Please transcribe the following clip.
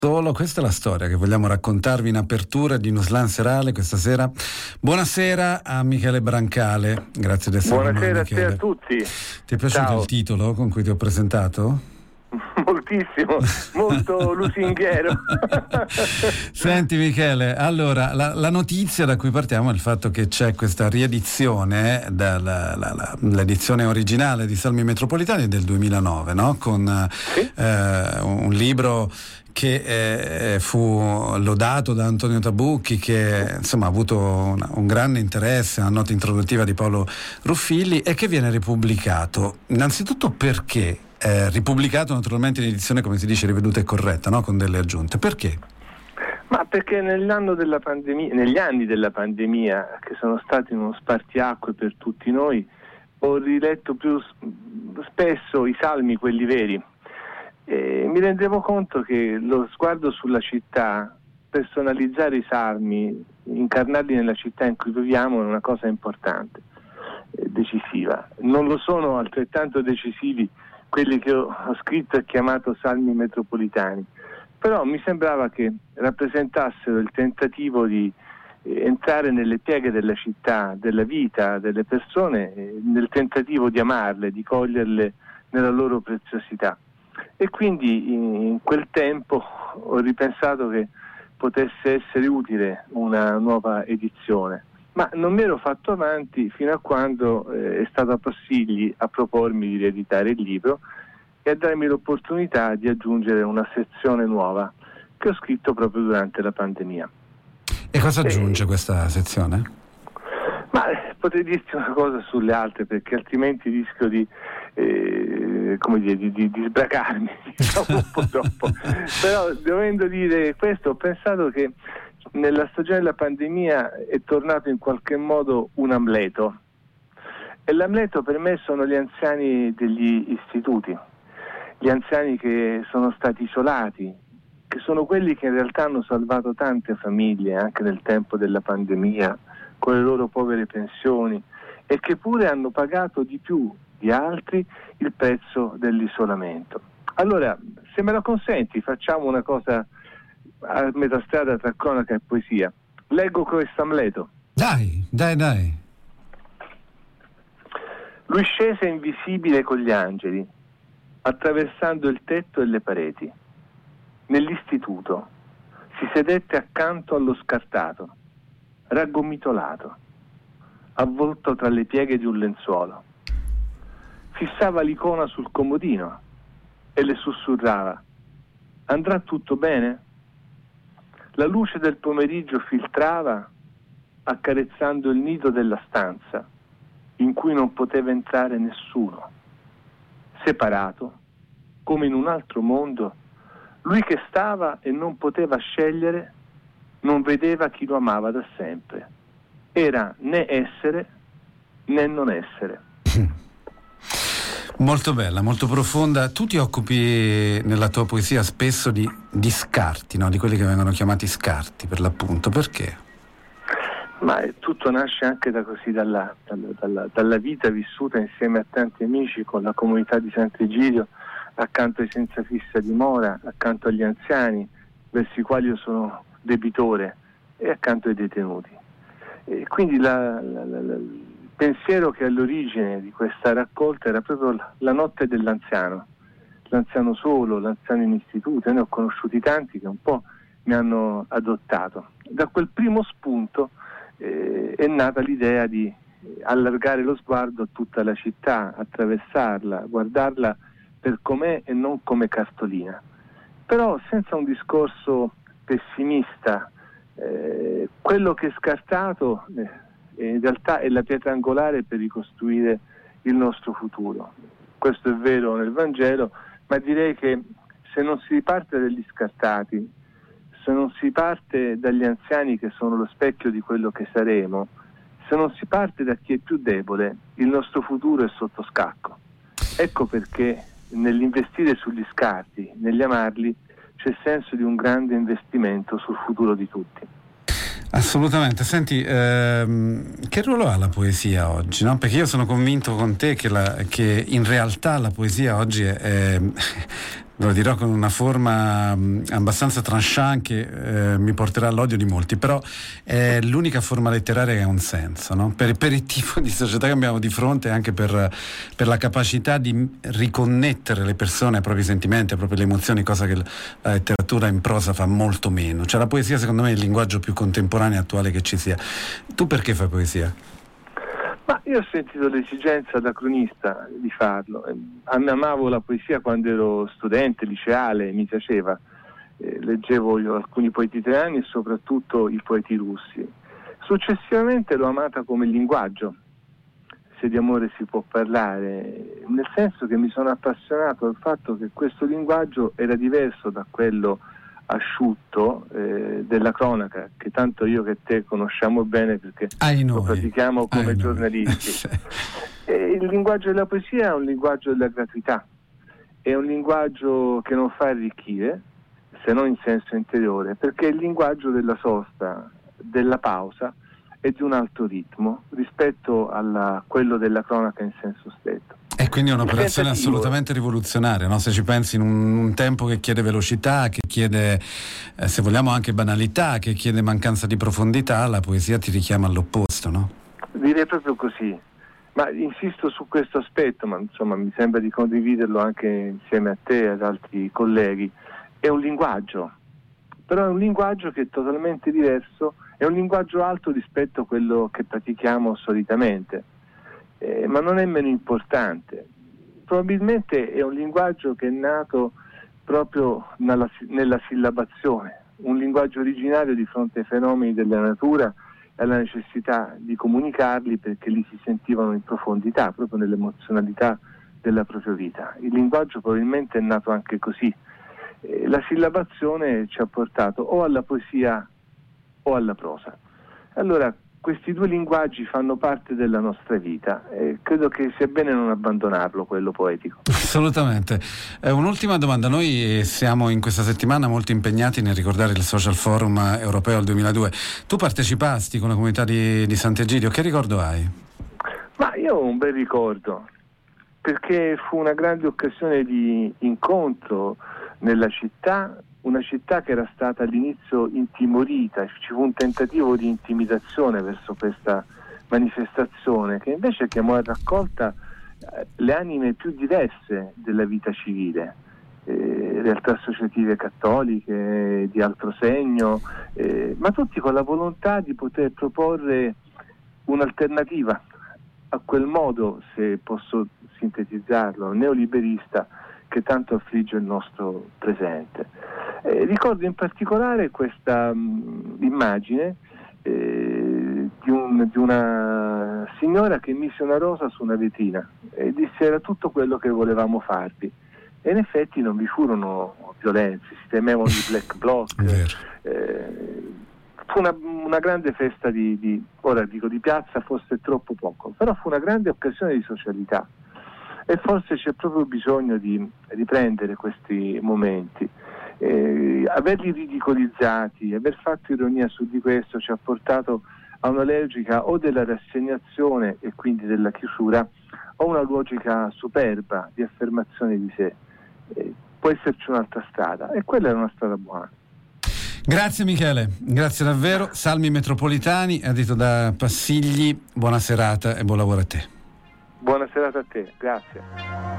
Solo questa è la storia che vogliamo raccontarvi in apertura di Nuslan Serale questa sera. Buonasera a Michele Brancale, grazie di essere con noi. Buonasera Michele. A te a tutti. Ti è piaciuto Ciao. Il titolo con cui ti ho presentato? Moltissimo, molto lusinghiero. Senti Michele, allora la notizia da cui partiamo è il fatto che c'è questa riedizione l'edizione originale di Salmi Metropolitani del 2009, no? Con Sì? Un libro che fu lodato da Antonio Tabucchi, che insomma ha avuto un grande interesse, una nota introduttiva di Paolo Ruffilli, e che viene ripubblicato. Innanzitutto perché? Ripubblicato naturalmente in edizione, come si dice, riveduta e corretta, no? Con delle aggiunte. Perché? Ma perché negli anni della pandemia, che sono stati uno spartiacque per tutti noi, ho riletto più spesso i salmi, quelli veri, e mi rendevo conto che lo sguardo sulla città, personalizzare i salmi, incarnarli nella città in cui viviamo, è una cosa importante, decisiva. Non lo sono altrettanto decisivi quelli che ho scritto e chiamato Salmi Metropolitani, però mi sembrava che rappresentassero il tentativo di entrare nelle pieghe della città, della vita, delle persone, nel tentativo di amarle, di coglierle nella loro preziosità. E quindi in quel tempo ho ripensato che potesse essere utile una nuova edizione, ma non mi ero fatto avanti fino a quando è stato Passigli a propormi di rieditare il libro e a darmi l'opportunità di aggiungere una sezione nuova che ho scritto proprio durante la pandemia. E cosa aggiunge questa sezione? Ma potrei dirti una cosa sulle altre, perché altrimenti rischio di sbracarmi, diciamo, un po' troppo. Però dovendo dire questo, ho pensato che nella stagione della pandemia è tornato in qualche modo un Amleto, e l'Amleto per me sono gli anziani degli istituti, gli anziani che sono stati isolati, che sono quelli che in realtà hanno salvato tante famiglie anche nel tempo della pandemia con le loro povere pensioni, e che pure hanno pagato di più di altri il prezzo dell'isolamento. Allora, se me lo consenti, facciamo una cosa a metà strada tra cronaca e poesia. Leggo questo Amleto. Dai. Lui scese invisibile con gli angeli, attraversando il tetto e le pareti. Nell'istituto si sedette accanto allo scartato, raggomitolato, avvolto tra le pieghe di un lenzuolo. Fissava l'icona sul comodino e le sussurrava: andrà tutto bene? La luce del pomeriggio filtrava, accarezzando il nido della stanza in cui non poteva entrare nessuno. Separato, come in un altro mondo, lui che stava e non poteva scegliere, non vedeva chi lo amava da sempre. Era né essere né non essere. Molto bella, molto profonda. Tu ti occupi nella tua poesia spesso di scarti, no? Di quelli che vengono chiamati scarti, per l'appunto. Perché? Ma tutto nasce anche dalla vita vissuta insieme a tanti amici con la comunità di Sant'Egidio, accanto ai senza fissa dimora, accanto agli anziani verso i quali io sono debitore, e accanto ai detenuti. E quindi il pensiero che all'origine di questa raccolta era proprio la notte dell'anziano, l'anziano solo, l'anziano in istituto. Ne ho conosciuti tanti che un po' mi hanno adottato. Da quel primo spunto è nata l'idea di allargare lo sguardo a tutta la città, attraversarla, guardarla per com'è e non come cartolina, però senza un discorso pessimista. Quello che è scartato in realtà è la pietra angolare per ricostruire il nostro futuro. Questo è vero nel Vangelo, ma direi che se non si riparte dagli scartati, se non si parte dagli anziani che sono lo specchio di quello che saremo, se non si parte da chi è più debole, il nostro futuro è sotto scacco. Ecco perché nell'investire sugli scarti, negli amarli, c'è il senso di un grande investimento sul futuro di tutti. Assolutamente. Senti, che ruolo ha la poesia oggi? No? Perché io sono convinto con te che in realtà la poesia oggi è lo dirò con una forma abbastanza tranchant che mi porterà all'odio di molti, però è l'unica forma letteraria che ha un senso, no? Per il tipo di società che abbiamo di fronte, anche per la capacità di riconnettere le persone ai propri sentimenti, alle proprie emozioni, cosa che la letteratura in prosa fa molto meno. Cioè la poesia secondo me è il linguaggio più contemporaneo e attuale che ci sia. Tu perché fai poesia? Ma io ho sentito l'esigenza da cronista di farlo. Amavo la poesia quando ero studente, liceale, mi piaceva. Leggevo io alcuni poeti italiani e soprattutto i poeti russi. Successivamente l'ho amata come linguaggio, se di amore si può parlare, nel senso che mi sono appassionato al fatto che questo linguaggio era diverso da quello asciutto della cronaca, che tanto io che te conosciamo bene perché lo pratichiamo come giornalisti. Il linguaggio della poesia è un linguaggio della gratuità, è un linguaggio che non fa arricchire, se non in senso interiore, perché è il linguaggio della sosta, della pausa e di un alto ritmo rispetto a quello della cronaca in senso stretto. E quindi è un'operazione assolutamente rivoluzionaria, no? Se ci pensi, in un tempo che chiede velocità, che chiede, se vogliamo, anche banalità, che chiede mancanza di profondità, la poesia ti richiama all'opposto, no? Direi proprio così, ma insisto su questo aspetto, ma insomma mi sembra di condividerlo anche insieme a te e ad altri colleghi. È un linguaggio, però è un linguaggio che è totalmente diverso, è un linguaggio alto rispetto a quello che pratichiamo solitamente. Ma non è meno importante. Probabilmente è un linguaggio che è nato proprio nella sillabazione, un linguaggio originario di fronte ai fenomeni della natura e alla necessità di comunicarli perché li si sentivano in profondità, proprio nell'emozionalità della propria vita. Il linguaggio probabilmente è nato anche così. La sillabazione ci ha portato o alla poesia o alla prosa. Allora, questi due linguaggi fanno parte della nostra vita e credo che sia bene non abbandonarlo, quello poetico. Assolutamente. Un'ultima domanda. Noi siamo in questa settimana molto impegnati nel ricordare il Social Forum Europeo del 2002. Tu partecipasti con la comunità di Sant'Egidio, che ricordo hai? Ma io ho un bel ricordo, perché fu una grande occasione di incontro nella città, una città che era stata all'inizio intimorita, ci fu un tentativo di intimidazione verso questa manifestazione che invece chiamò a raccolta le anime più diverse della vita civile, realtà associative cattoliche, di altro segno, ma tutti con la volontà di poter proporre un'alternativa a quel modo, se posso sintetizzarlo, neoliberista che tanto affligge il nostro presente. Ricordo in particolare questa immagine di una signora che mise una rosa su una vetrina e disse: era tutto quello che volevamo farvi. E in effetti non vi furono violenze, si temevano i black bloc. Fu una grande festa ora dico di piazza, forse troppo poco, però fu una grande occasione di socialità. E forse c'è proprio bisogno di riprendere questi momenti. Averli ridicolizzati, aver fatto ironia su di questo ci ha portato a una logica o della rassegnazione e quindi della chiusura, o una logica superba di affermazione di sé. Può esserci un'altra strada e quella è una strada buona. Grazie Michele, grazie davvero. Salmi Metropolitani, edito da Passigli, buona serata e buon lavoro a te. Buona serata a te, grazie.